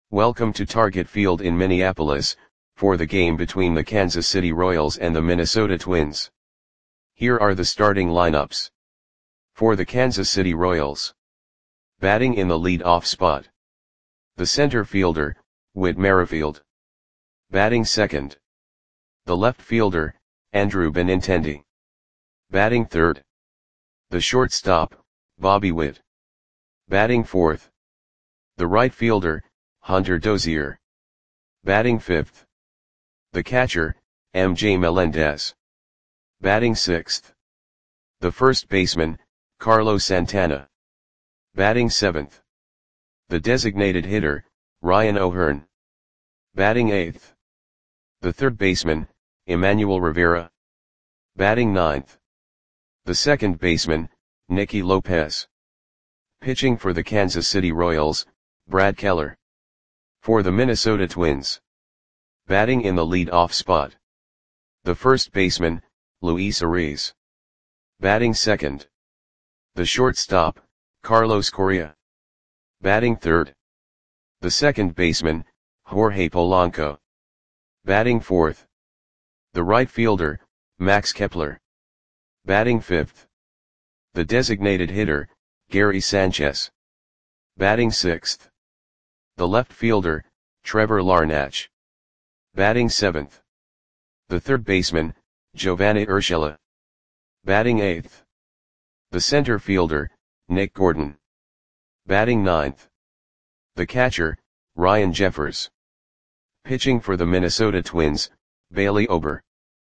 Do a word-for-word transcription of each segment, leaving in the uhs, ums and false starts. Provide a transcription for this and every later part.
Welcome to Target Field in Minneapolis, for the game between the Kansas City Royals and the Minnesota Twins. Here are the starting lineups. For the Kansas City Royals. Batting in the lead-off spot. The center fielder, Whit Merrifield. Batting second. The left fielder, Andrew Benintendi. Batting third. The shortstop, Bobby Witt. Batting fourth. The right fielder, Hunter Dozier. Batting fifth. The catcher, M J Melendez. Batting sixth. The first baseman, Carlos Santana. Batting seventh. The designated hitter, Ryan O'Hearn. Batting eighth. The third baseman, Emmanuel Rivera. Batting ninth. The second baseman, Nicky Lopez. Pitching for the Kansas City Royals, Brad Keller. For the Minnesota Twins. Batting in the lead-off spot. The first baseman, Luis Ariz. Batting second. The shortstop, Carlos Correa. Batting third. The second baseman, Jorge Polanco. Batting fourth. The right fielder, Max Kepler. Batting fifth. The designated hitter, Gary Sanchez. Batting sixth. The left fielder, Trevor Larnach. Batting seventh. The third baseman, Giovanni Urshela. Batting eighth. The center fielder, Nick Gordon. Batting ninth. The catcher, Ryan Jeffers. Pitching for the Minnesota Twins, Bailey Ober.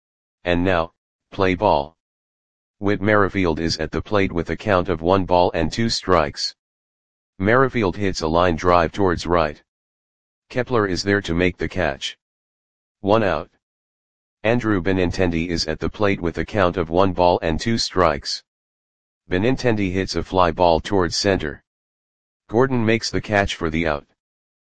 And now, play ball. Whit Merrifield is at the plate with a count of one ball and two strikes. Merrifield hits a line drive towards right. Kepler is there to make the catch. One out. Andrew Benintendi is at the plate with a count of one ball and two strikes. Benintendi hits a fly ball towards center. Gordon makes the catch for the out.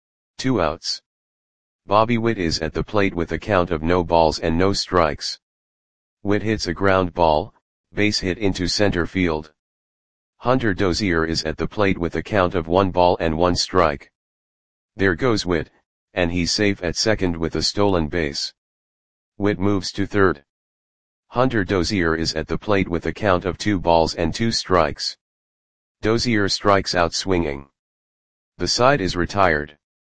Two outs. Bobby Witt is at the plate with a count of no balls and no strikes. Witt hits a ground ball, base hit into center field. Hunter Dozier is at the plate with a count of one ball and one strike. There goes Witt, and he's safe at second with a stolen base. Witt moves to third. Hunter Dozier is at the plate with a count of two balls and two strikes. Dozier strikes out swinging. The side is retired.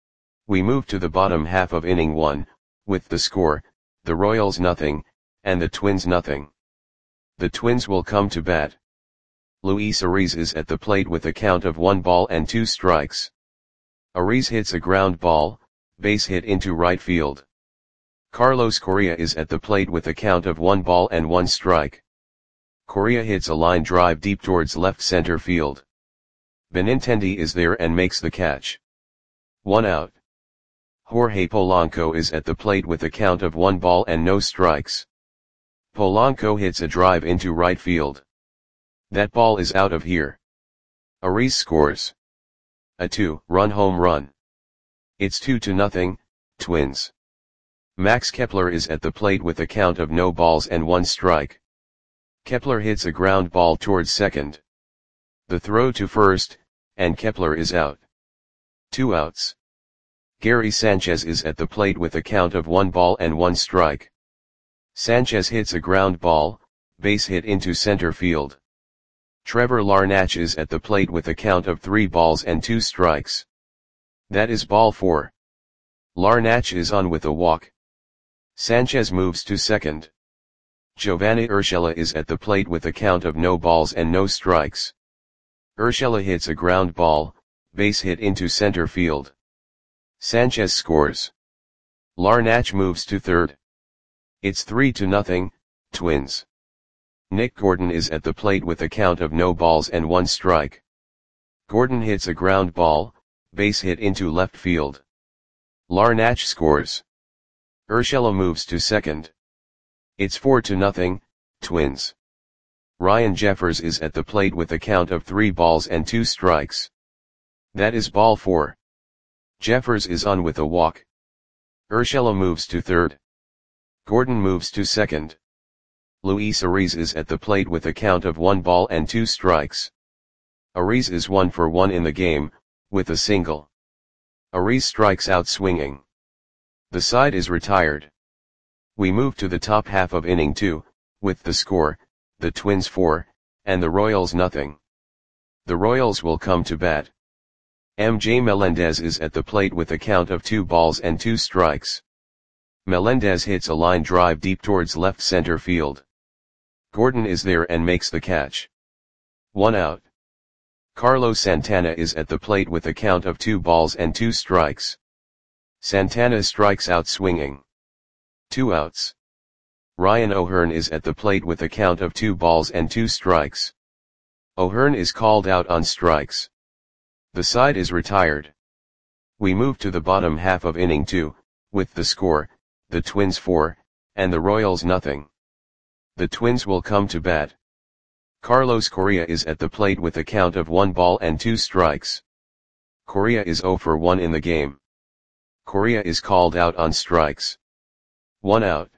We move to the bottom half of inning one, with the score, the Royals nothing, and the Twins nothing. The Twins will come to bat. Luis Ariz is at the plate with a count of one ball and two strikes. Ariz hits a ground ball, base hit into right field. Carlos Correa is at the plate with a count of one ball and one strike. Correa hits a line drive deep towards left center field. Benintendi is there and makes the catch. One out. Jorge Polanco is at the plate with a count of one ball and no strikes. Polanco hits a drive into right field. That ball is out of here. Ariz scores a two-run home run. It's two to nothing, Twins. Max Kepler is at the plate with a count of no balls and one strike. Kepler hits a ground ball towards second. The throw to first, and Kepler is out. Two outs. Gary Sanchez is at the plate with a count of one ball and one strike. Sanchez hits a ground ball, base hit into center field. Trevor Larnach is at the plate with a count of three balls and two strikes. That is ball four. Larnach is on with a walk. Sanchez moves to second. Giovanni Urshela is at the plate with a count of no balls and no strikes. Urshela hits a ground ball, base hit into center field. Sanchez scores. Larnach moves to third. It's three to nothing, Twins. Nick Gordon is at the plate with a count of no balls and one strike. Gordon hits a ground ball, base hit into left field. Larnach scores. Urshela moves to second. It's four to nothing, Twins. Ryan Jeffers is at the plate with a count of three balls and two strikes. That is ball four. Jeffers is on with a walk. Urshela moves to third. Gordon moves to second. Luis Ariz is at the plate with a count of one ball and two strikes. Ariz is one for one in the game, with a single. Aries strikes out swinging. The side is retired. We move to the top half of inning two, with the score, the Twins four, and the Royals nothing. The Royals will come to bat. M J Melendez is at the plate with a count of two balls and two strikes. Melendez hits a line drive deep towards left center field. Gordon is there and makes the catch. One out. Carlos Santana is at the plate with a count of two balls and two strikes. Santana strikes out swinging. Two outs. Ryan O'Hearn is at the plate with a count of two balls and two strikes. O'Hearn is called out on strikes. The side is retired. We move to the bottom half of inning two, with the score, the Twins four, and the Royals nothing. The Twins will come to bat. Carlos Correa is at the plate with a count of one ball and two strikes. Correa is zero for one in the game. Correa is called out on strikes. One out.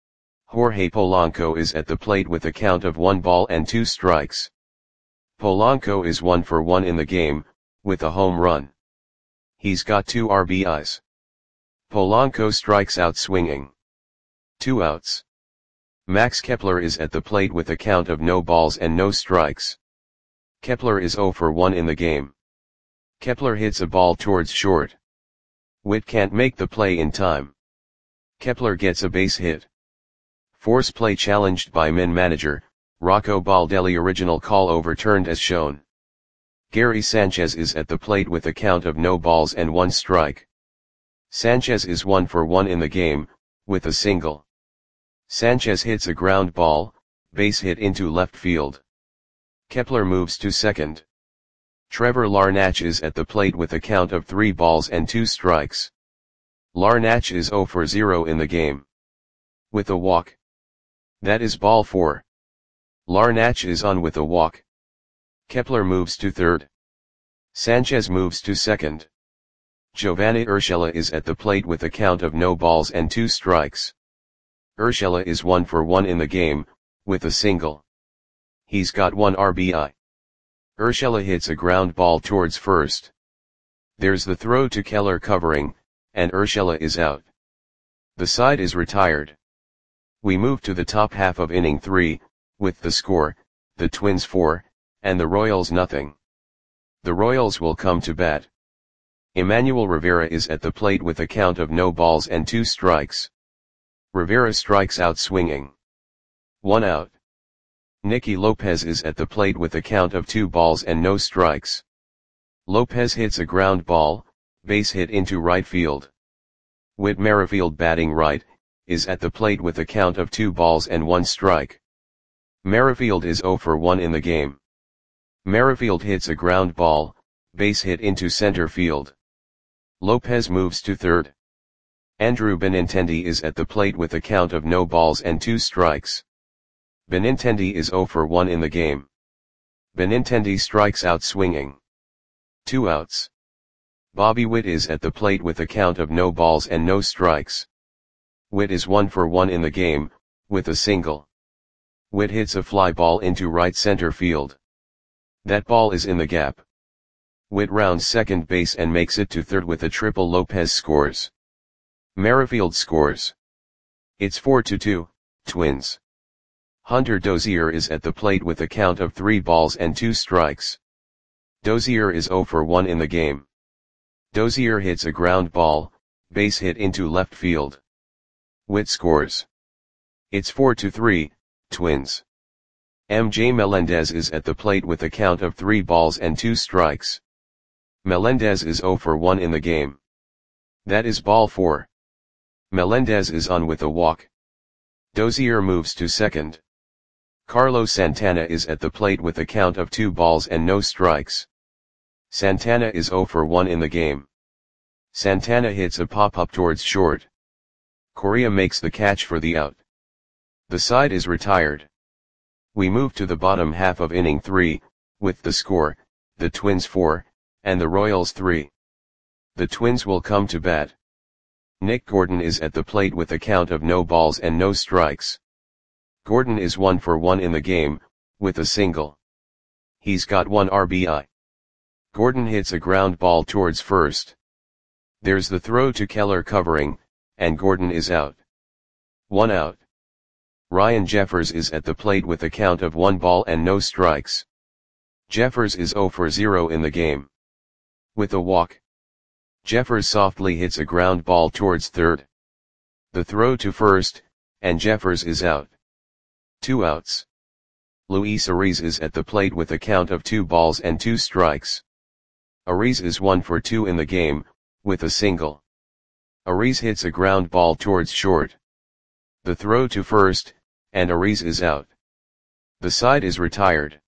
Jorge Polanco is at the plate with a count of one ball and two strikes. Polanco is one for one in the game, with a home run. He's got two R B Is. Polanco strikes out swinging. Two outs. Max Kepler is at the plate with a count of no balls and no strikes. Kepler is zero for one in the game. Kepler hits a ball towards short. Witt can't make the play in time. Kepler gets a base hit. Force play challenged by Min manager, Rocco Baldelli. Original call overturned as shown. Gary Sanchez is at the plate with a count of no balls and one strike. Sanchez is one for one in the game, with a single. Sanchez hits a ground ball, base hit into left field. Kepler moves to second. Trevor Larnach is at the plate with a count of three balls and two strikes. Larnach is zero for zero in the game. With a walk. That is ball four. Larnach is on with a walk. Kepler moves to third. Sanchez moves to second. Giovanni Urshela is at the plate with a count of no balls and two strikes. Urshela is one for one in the game, with a single. He's got one R B I. Urshela hits a ground ball towards first. There's the throw to Keller covering, and Urshela is out. The side is retired. We move to the top half of inning three, with the score, the Twins four, and the Royals nothing. The Royals will come to bat. Emmanuel Rivera is at the plate with a count of no balls and two strikes. Rivera strikes out swinging. One out. Nicky Lopez is at the plate with a count of two balls and no strikes. Lopez hits a ground ball, base hit into right field. Whit Merrifield, batting right, is at the plate with a count of two balls and one strike. Merrifield is zero for one in the game. Merrifield hits a ground ball, base hit into center field. Lopez moves to third. Andrew Benintendi is at the plate with a count of no balls and two strikes. Benintendi is zero for one in the game. Benintendi strikes out swinging. Two outs. Bobby Witt is at the plate with a count of no balls and no strikes. Witt is one for one in the game, with a single. Witt hits a fly ball into right center field. That ball is in the gap. Witt rounds second base and makes it to third with a triple. Lopez scores. Merrifield scores. It's four to two, Twins. Hunter Dozier is at the plate with a count of three balls and two strikes. Dozier is zero for one in the game. Dozier hits a ground ball, base hit into left field. Witt scores. It's four to three, Twins. M J Melendez is at the plate with a count of three balls and two strikes. Melendez is zero for one in the game. That is ball four. Melendez is on with a walk. Dozier moves to second. Carlos Santana is at the plate with a count of two balls and no strikes. Santana is zero for one in the game. Santana hits a pop-up towards short. Correa makes the catch for the out. The side is retired. We move to the bottom half of inning three, with the score, the Twins four, and the Royals three. The Twins will come to bat. Nick Gordon is at the plate with a count of no balls and no strikes. Gordon is one for one in the game, with a single. He's got one R B I. Gordon hits a ground ball towards first. There's the throw to Keller covering, and Gordon is out. One out. Ryan Jeffers is at the plate with a count of one ball and no strikes. Jeffers is zero for zero in the game. With a walk, Jeffers softly hits a ground ball towards third. The throw to first, and Jeffers is out. Two outs. Luis Ariz is at the plate with a count of two balls and two strikes. Ariz is one for two in the game, with a single. Ariz hits a ground ball towards short. The throw to first, and Ariz is out. The side is retired.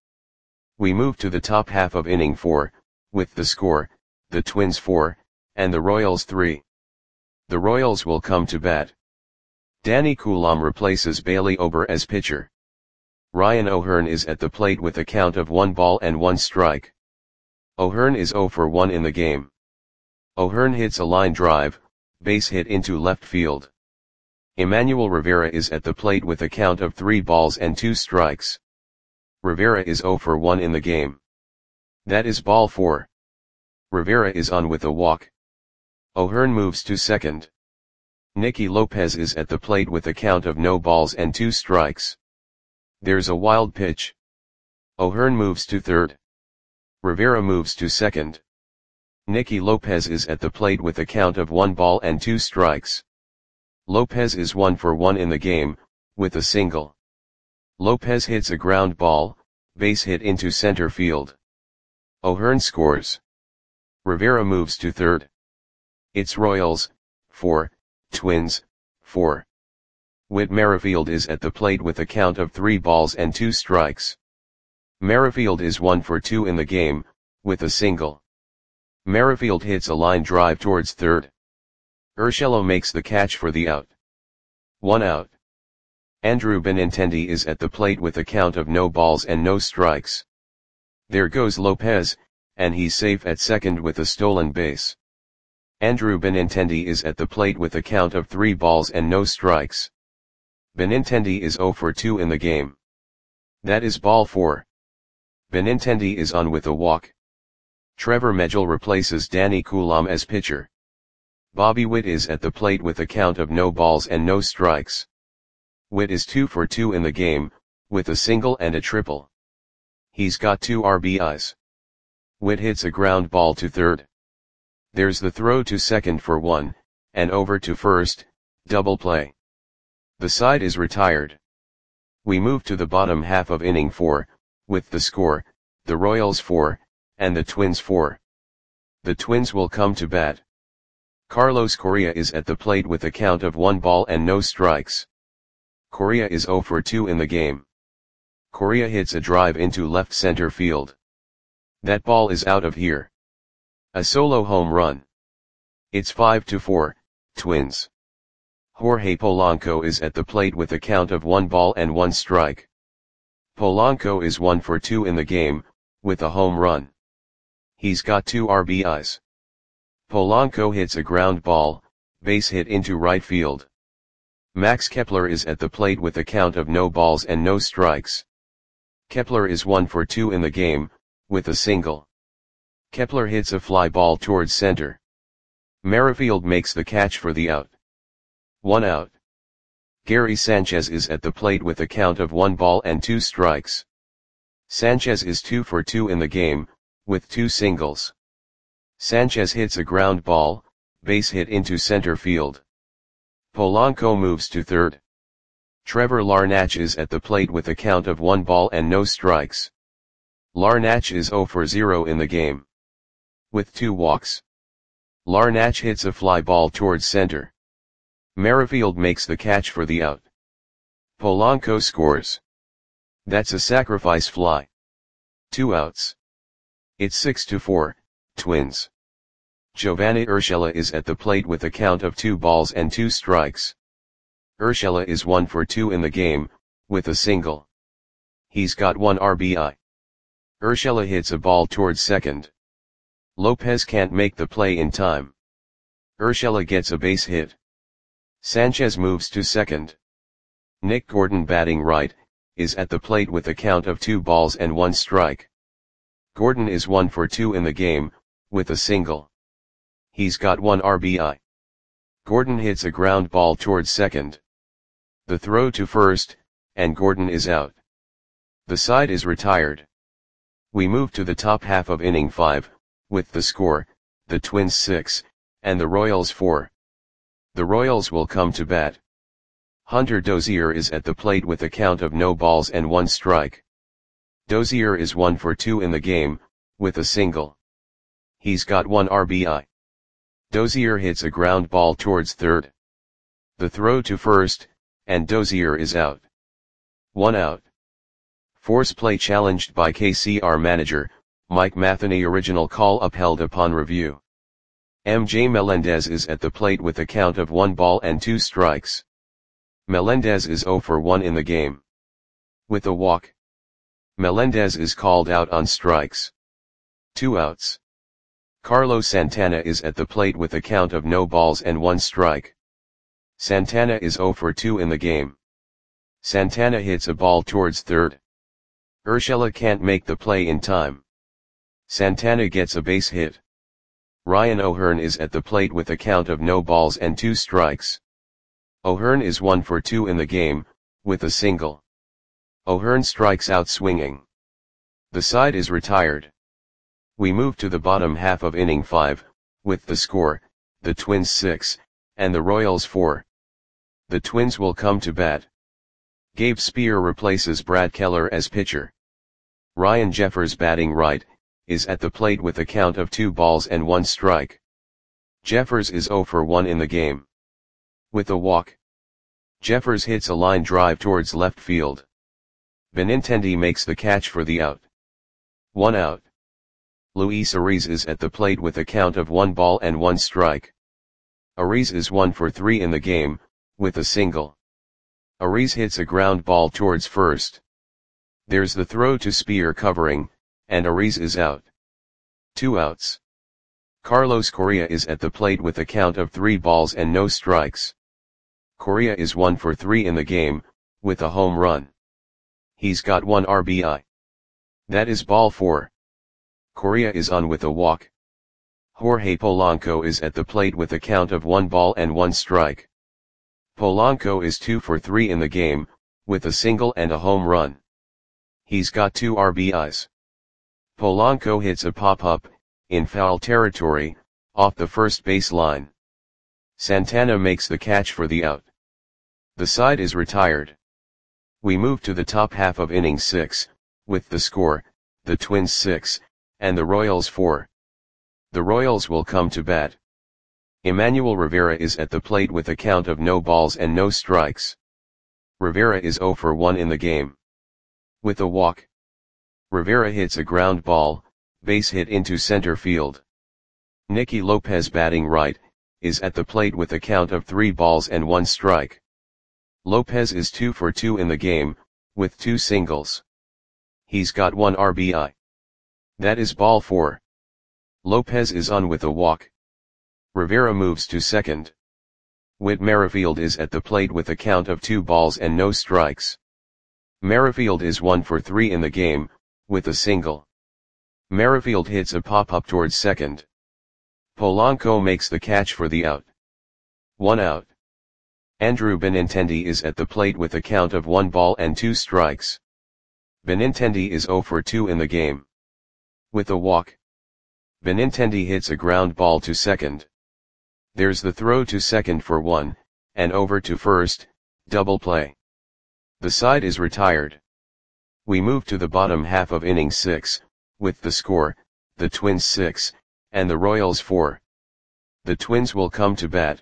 We move to the top half of inning four, with the score, the Twins four, and the Royals three. The Royals will come to bat. Danny Coulombe replaces Bailey Ober as pitcher. Ryan O'Hearn is at the plate with a count of one ball and one strike. O'Hearn is zero for one in the game. O'Hearn hits a line drive, base hit into left field. Emmanuel Rivera is at the plate with a count of three balls and two strikes. Rivera is zero for one in the game. That is ball four. Rivera is on with a walk. O'Hearn moves to second. Nicky Lopez is at the plate with a count of no balls and two strikes. There's a wild pitch. O'Hearn moves to third. Rivera moves to second. Nicky Lopez is at the plate with a count of one ball and two strikes. Lopez is one for one in the game, with a single. Lopez hits a ground ball, base hit into center field. O'Hearn scores. Rivera moves to third. It's Royals, four, Twins, four. Whit Merrifield is at the plate with a count of three balls and two strikes. Merrifield is one for two in the game, with a single. Merrifield hits a line drive towards third. Urshela makes the catch for the out. One out. Andrew Benintendi is at the plate with a count of no balls and no strikes. There goes Lopez, and he's safe at second with a stolen base. Andrew Benintendi is at the plate with a count of three balls and no strikes. Benintendi is zero for two in the game. That is ball four. Benintendi is on with a walk. Trevor Megill replaces Danny Coulombe as pitcher. Bobby Witt is at the plate with a count of no balls and no strikes. Witt is two for two in the game, with a single and a triple. He's got two R B Is. Witt hits a ground ball to third. There's the throw to second for one, and over to first, double play. The side is retired. We move to the bottom half of inning four, with the score, the Royals four, and the Twins four. The Twins will come to bat. Carlos Correa is at the plate with a count of one ball and no strikes. Correa is zero for two in the game. Correa hits a drive into left center field. That ball is out of here. A solo home run. It's five to four, Twins. Jorge Polanco is at the plate with a count of one ball and one strike. Polanco is one for two in the game, with a home run. He's got two R B Is. Polanco hits a ground ball, base hit into right field. Max Kepler is at the plate with a count of no balls and no strikes. Kepler is one for two in the game, with a single. Kepler hits a fly ball towards center. Merrifield makes the catch for the out. One out. Gary Sanchez is at the plate with a count of one ball and two strikes. Sanchez is two for two in the game, with two singles. Sanchez hits a ground ball, base hit into center field. Polanco moves to third. Trevor Larnach is at the plate with a count of one ball and no strikes. Larnach is zero for zero in the game. With two walks. Larnach hits a fly ball towards center. Merrifield makes the catch for the out. Polanco scores. That's a sacrifice fly. Two outs. It's six to four, Twins. Giovanni Urshela is at the plate with a count of two balls and two strikes. Urshela is one for two in the game, with a single. He's got one R B I. Urshela hits a ball towards second. Lopez can't make the play in time. Urshela gets a base hit. Sanchez moves to second. Nick Gordon, batting right, is at the plate with a count of two balls and one strike. Gordon is one for two in the game, with a single. He's got one R B I. Gordon hits a ground ball towards second. The throw to first, and Gordon is out. The side is retired. We move to the top half of inning five, with the score, the Twins six, and the Royals four. The Royals will come to bat. Hunter Dozier is at the plate with a count of no balls and one strike. Dozier is one for two in the game, with a single. He's got one R B I. Dozier hits a ground ball towards third. The throw to first, and Dozier is out. One out. Force play challenged by K C R manager, Mike Matheny. Original call upheld upon review. M J Melendez is at the plate with a count of one ball and two strikes. Melendez is zero for one in the game. With a walk. Melendez is called out on strikes. Two outs. Carlos Santana is at the plate with a count of no balls and one strike. Santana is zero for two in the game. Santana hits a ball towards third. Urshela can't make the play in time. Santana gets a base hit. Ryan O'Hearn is at the plate with a count of no balls and two strikes. O'Hearn is one for two in the game, with a single. O'Hearn strikes out swinging. The side is retired. We move to the bottom half of inning five, with the score, the Twins six, and the Royals four. The Twins will come to bat. Gabe Spear replaces Brad Keller as pitcher. Ryan Jeffers, batting right, is at the plate with a count of two balls and one strike. Jeffers is zero for one in the game. With a walk. Jeffers hits a line drive towards left field. Benintendi makes the catch for the out. One out. Luis Ariz is at the plate with a count of one ball and one strike. Ariz is one for three in the game, with a single. Ariz hits a ground ball towards first. There's the throw to Spear covering, and Ariz is out. Two outs. Carlos Correa is at the plate with a count of three balls and no strikes. Correa is one for three in the game, with a home run. He's got one R B I. That is ball four. Correa is on with a walk. Jorge Polanco is at the plate with a count of one ball and one strike. Polanco is two for three in the game, with a single and a home run. He's got two R B Is. Polanco hits a pop-up, in foul territory, off the first base line. Santana makes the catch for the out. The side is retired. We move to the top half of inning six, with the score, the Twins six, and the Royals four. The Royals will come to bat. Emmanuel Rivera is at the plate with a count of no balls and no strikes. Rivera is zero for one in the game. With a walk. Rivera hits a ground ball, base hit into center field. Nicky Lopez, batting right, is at the plate with a count of three balls and one strike. Lopez is two for two in the game, with two singles. He's got one R B I. That is ball four. Lopez is on with a walk. Rivera moves to second. Whit Merrifield is at the plate with a count of two balls and no strikes. Merrifield is one for three in the game, with a single. Merrifield hits a pop-up towards second. Polanco makes the catch for the out. One out. Andrew Benintendi is at the plate with a count of one ball and two strikes. Benintendi is zero for two in the game. With a walk. Benintendi hits a ground ball to second. There's the throw to second for one, and over to first, double play. The side is retired. We move to the bottom half of inning six, with the score, the Twins six, and the Royals four. The Twins will come to bat.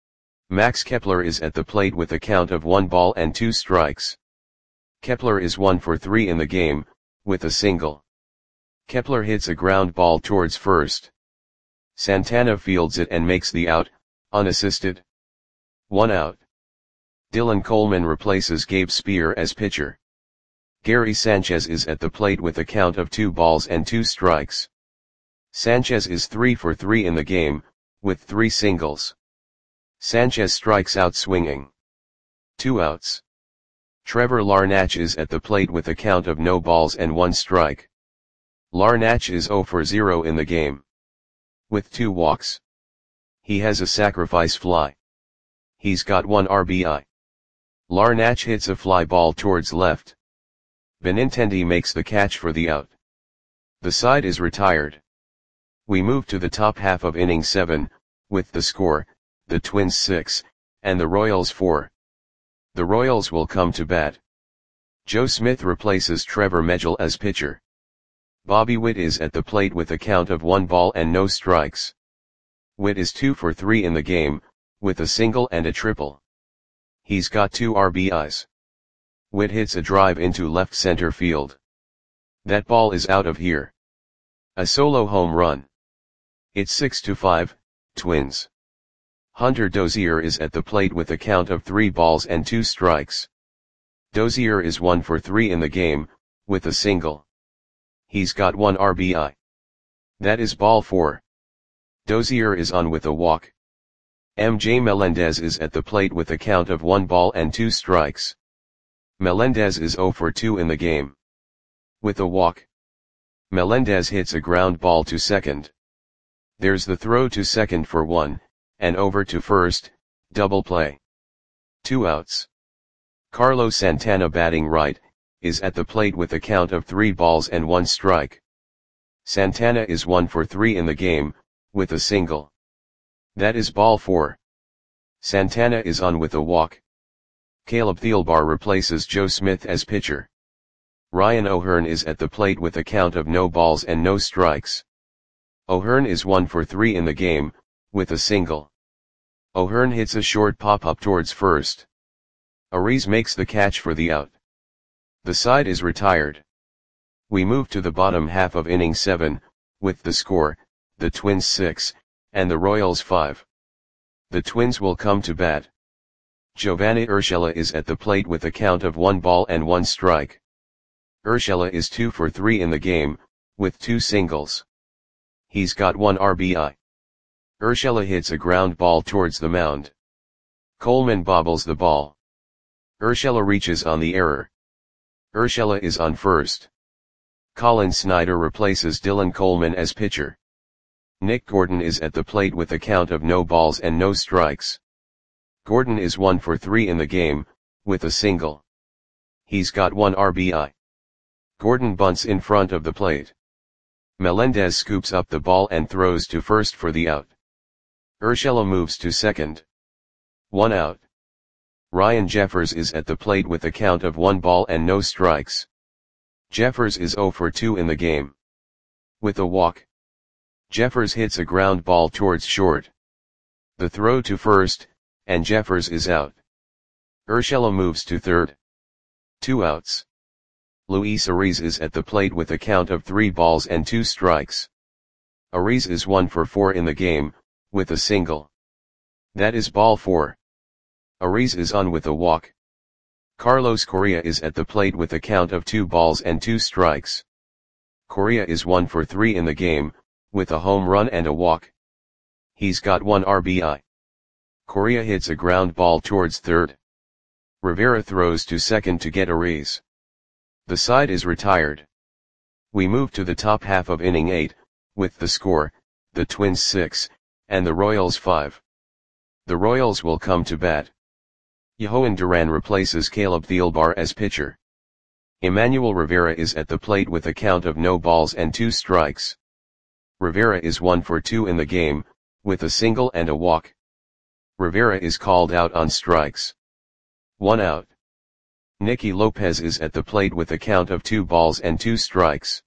Max Kepler is at the plate with a count of one ball and two strikes. Kepler is one for three in the game, with a single. Kepler hits a ground ball towards first. Santana fields it and makes the out, unassisted. One out. Dylan Coleman replaces Gabe Spear as pitcher. Gary Sanchez is at the plate with a count of two balls and two strikes. Sanchez is three for three in the game, with three singles. Sanchez strikes out swinging. Two outs. Trevor Larnach is at the plate with a count of no balls and one strike. Larnach is zero for zero in the game. With two walks. He has a sacrifice fly. He's got one R B I. Larnach hits a fly ball towards left. Benintendi makes the catch for the out. The side is retired. We move to the top half of inning seven, with the score, the Twins six, and the Royals four. The Royals will come to bat. Joe Smith replaces Trevor Megill as pitcher. Bobby Witt is at the plate with a count of one ball and no strikes. Witt is two for three in the game, with a single and a triple. He's got two R B Is. Witt hits a drive into left center field. That ball is out of here. A solo home run. It's six to five, Twins. Hunter Dozier is at the plate with a count of three balls and two strikes. Dozier is one for three in the game, with a single. He's got one R B I. That is ball four. Dozier is on with a walk. M J Melendez is at the plate with a count of one ball and two strikes. Melendez is zero for two in the game. With a walk. Melendez hits a ground ball to second. There's the throw to second for one, and over to first, double play. Two outs. Carlos Santana, batting right, is at the plate with a count of three balls and one strike. Santana is one for three in the game, with a single. That is ball four. Santana is on with a walk. Caleb Thielbar replaces Joe Smith as pitcher. Ryan O'Hearn is at the plate with a count of no balls and no strikes. O'Hearn is one for three in the game, with a single. O'Hearn hits a short pop-up towards first. Ariz makes the catch for the out. The side is retired. We move to the bottom half of inning seven, with the score, the Twins six, and the Royals five. The Twins will come to bat. Giovanni Urshela is at the plate with a count of one ball and one strike. Urshela is two for three in the game, with two singles. He's got one R B I. Urshela hits a ground ball towards the mound. Coleman bobbles the ball. Urshela reaches on the error. Urshela is on first. Colin Snyder replaces Dylan Coleman as pitcher. Nick Gordon is at the plate with a count of no balls and no strikes. Gordon is one for three in the game, with a single. He's got one R B I. Gordon bunts in front of the plate. Melendez scoops up the ball and throws to first for the out. Urshela moves to second. One out. Ryan Jeffers is at the plate with a count of one ball and no strikes. Jeffers is zero for two in the game. With a walk. Jeffers hits a ground ball towards short. The throw to first, and Jeffers is out. Urshela moves to third. Two outs. Luis Ariz is at the plate with a count of three balls and two strikes. Ariz is one for four in the game, with a single. That is ball four. Ariz is on with a walk. Carlos Correa is at the plate with a count of two balls and two strikes. Correa is one for three in the game, with a home run and a walk. He's got one R B I. Correa hits a ground ball towards third. Rivera throws to second to get Ariz. The side is retired. We move to the top half of inning eight, with the score, the Twins six, and the Royals five. The Royals will come to bat. Yohan Duran replaces Caleb Thielbar as pitcher. Emmanuel Rivera is at the plate with a count of no balls and two strikes. Rivera is one for two in the game, with a single and a walk. Rivera is called out on strikes. One out. Nicky Lopez is at the plate with a count of two balls and two strikes.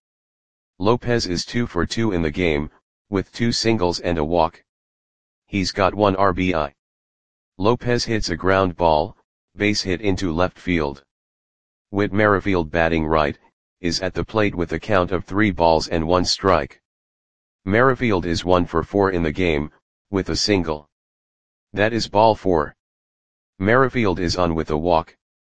Lopez is two for two in the game, with two singles and a walk. He's got one R B I. Lopez hits a ground ball, base hit into left field. Whit Merrifield, batting right, is at the plate with a count of three balls and one strike. Merrifield is one for four in the game, with a single. That is ball four. Merrifield is on with a walk.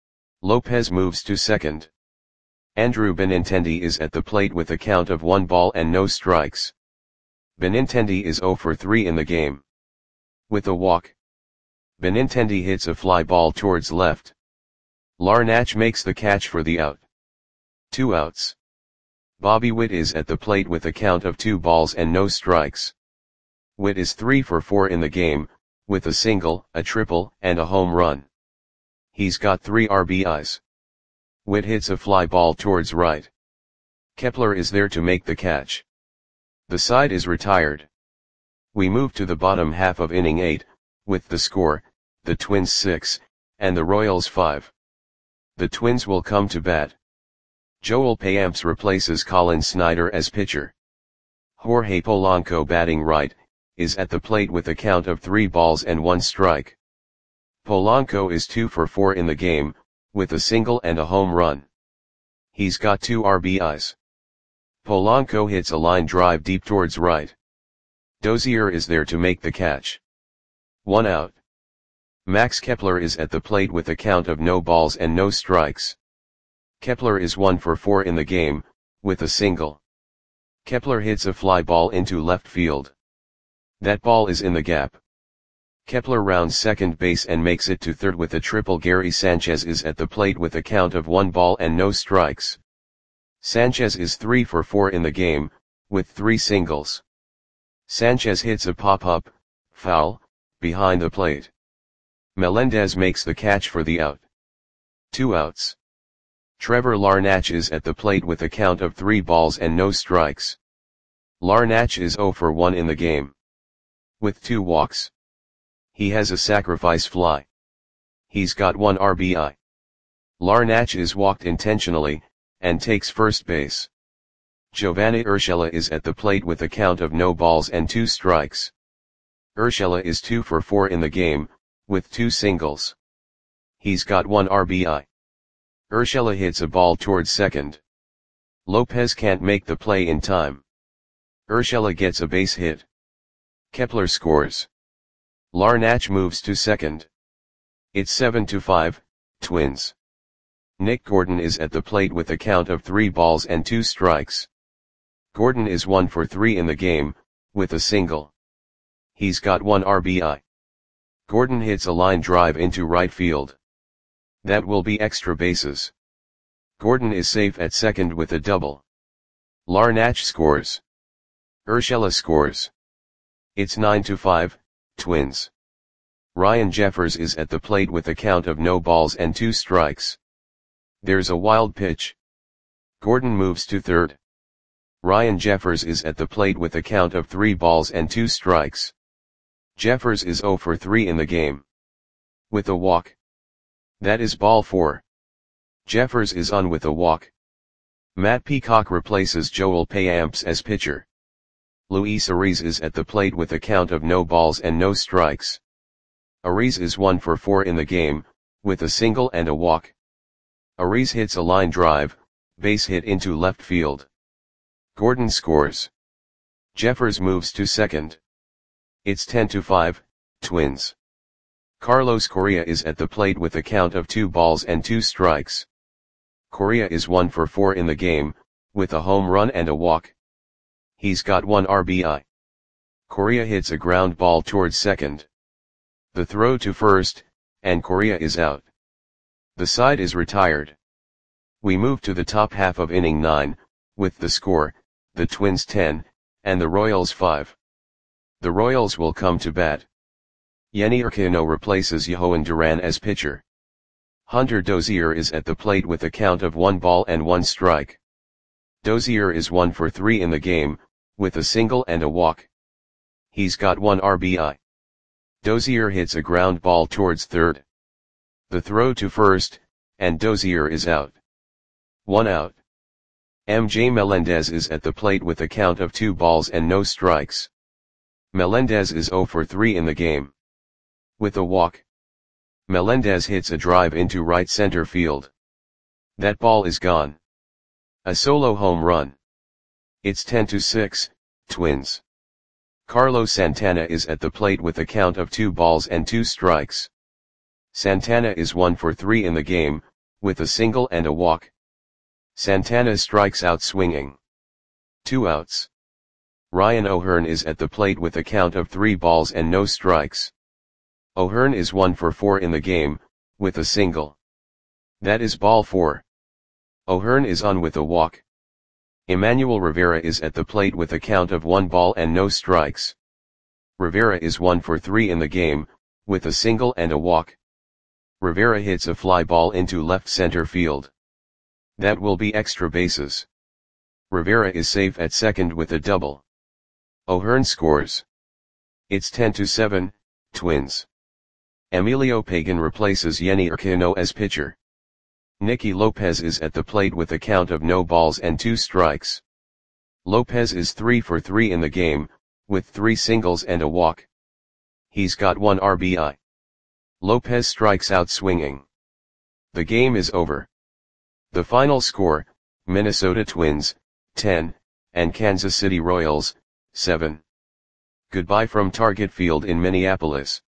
Lopez moves to second. Andrew Benintendi is at the plate with a count of one ball and no strikes. Benintendi is zero for three in the game. With a walk. Benintendi hits a fly ball towards left. Larnach makes the catch for the out. Two outs. Bobby Witt is at the plate with a count of two balls and no strikes. Witt is three for four in the game, with a single, a triple, and a home run. He's got three R B Is. Witt hits a fly ball towards right. Kepler is there to make the catch. The side is retired. We move to the bottom half of inning eight, with the score, the Twins six, and the Royals five. The Twins will come to bat. Joel Payamps replaces Colin Snyder as pitcher. Jorge Polanco, batting right, is at the plate with a count of three balls and one strike. Polanco is two for four in the game, with a single and a home run. He's got two R B Is. Polanco hits a line drive deep towards right. Dozier is there to make the catch. One out. Max Kepler is at the plate with a count of no balls and no strikes. Kepler is one for four in the game, with a single. Kepler hits a fly ball into left field. That ball is in the gap. Kepler rounds second base and makes it to third with a triple. Gary Sanchez is at the plate with a count of one ball and no strikes. Sanchez is three for four in the game, with three singles. Sanchez hits a pop-up, foul, behind the plate. Melendez makes the catch for the out. Two outs. Trevor Larnach is at the plate with a count of three balls and no strikes. Larnach is zero for one in the game, with two walks. He has a sacrifice fly. He's got one R B I. Larnach is walked intentionally, and takes first base. Giovanni Urshela is at the plate with a count of no balls and two strikes. Urshela is two for four in the game, with two singles. He's got one R B I. Urshela hits a ball towards second. Lopez can't make the play in time. Urshela gets a base hit. Kepler scores. Larnach moves to second. It's seven to five, Twins. Nick Gordon is at the plate with a count of three balls and two strikes. Gordon is one for three in the game, with a single. He's got one R B I. Gordon hits a line drive into right field. That will be extra bases. Gordon is safe at second with a double. Larnach scores. Urshela scores. It's nine to five, Twins. Ryan Jeffers is at the plate with a count of no balls and two strikes. There's a wild pitch. Gordon moves to third. Ryan Jeffers is at the plate with a count of three balls and two strikes. Jeffers is zero for three in the game, with a walk. That is ball four. Jeffers is on with a walk. Matt Peacock replaces Joel Payamps as pitcher. Luis Ariz is at the plate with a count of no balls and no strikes. Ariz is one for four in the game, with a single and a walk. Ariz hits a line drive, base hit into left field. Gordon scores. Jeffers moves to second. It's ten to five, Twins. Carlos Correa is at the plate with a count of two balls and two strikes. Correa is one for four in the game, with a home run and a walk. He's got one R B I. Correa hits a ground ball towards second. The throw to first, and Correa is out. The side is retired. We move to the top half of inning nine, with the score, the Twins ten, and the Royals five. The Royals will come to bat. Yenny Urquiano replaces Johan Duran as pitcher. Hunter Dozier is at the plate with a count of one ball and one strike. Dozier is one for three in the game, with a single and a walk. He's got one R B I. Dozier hits a ground ball towards third. The throw to first, and Dozier is out. One out. M J Melendez is at the plate with a count of two balls and no strikes. Melendez is zero for three in the game, with a walk. Melendez hits a drive into right center field. That ball is gone. A solo home run. It's ten to six, Twins. Carlos Santana is at the plate with a count of two balls and two strikes. Santana is one for three in the game, with a single and a walk. Santana strikes out swinging. Two outs. Ryan O'Hearn is at the plate with a count of three balls and no strikes. O'Hearn is one for four in the game, with a single. That is ball four. O'Hearn is on with a walk. Emmanuel Rivera is at the plate with a count of one ball and no strikes. Rivera is one for three in the game, with a single and a walk. Rivera hits a fly ball into left center field. That will be extra bases. Rivera is safe at second with a double. O'Hearn scores. It's ten to seven, Twins. Emilio Pagan replaces Yennier Cano as pitcher. Nicky Lopez is at the plate with a count of no balls and two strikes. Lopez is three for three in the game, with three singles and a walk. He's got one R B I. Lopez strikes out swinging. The game is over. The final score, Minnesota Twins, ten, and Kansas City Royals, seven. Goodbye from Target Field in Minneapolis.